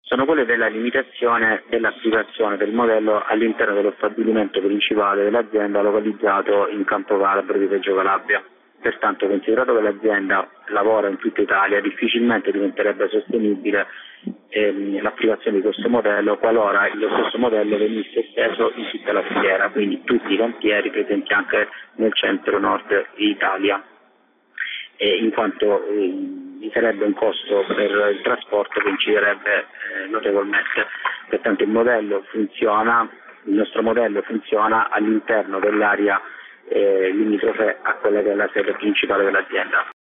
sono quelle della limitazione dell'applicazione del modello all'interno dello stabilimento principale dell'azienda localizzato in Campo Calabro di Reggio Calabria. Pertanto, considerato che l'azienda lavora in tutta Italia, difficilmente diventerebbe sostenibile l'applicazione di questo modello qualora lo stesso modello venisse esteso in tutta la filiera, quindi tutti i cantieri presenti anche nel centro-nord Italia, in quanto vi sarebbe un costo per il trasporto che inciderebbe notevolmente. Pertanto il nostro modello funziona all'interno dell'area limitrofe a quella che è la sede principale dell'azienda.